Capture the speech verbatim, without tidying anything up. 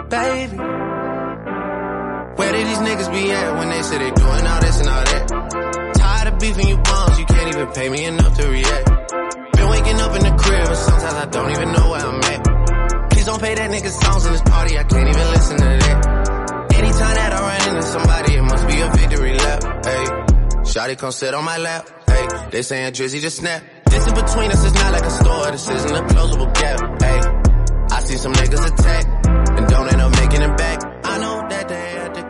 baby. Where did these niggas be at when they say they doing all this and all that? Tired of beefing you bums, you can't even pay me enough to react. Been waking up in the crib and sometimes I don't even know where I'm at. Please don't pay that nigga songs in this party, I can't even listen to that. Anytime that I run into somebody, it must be a victory lap, ayy. Shawty come sit on my lap, ayy. They saying Drizzy just snap. This in between us is not like a store, this isn't a closable gap, ayy. I see some niggas attack and don't end up making it back. I know that they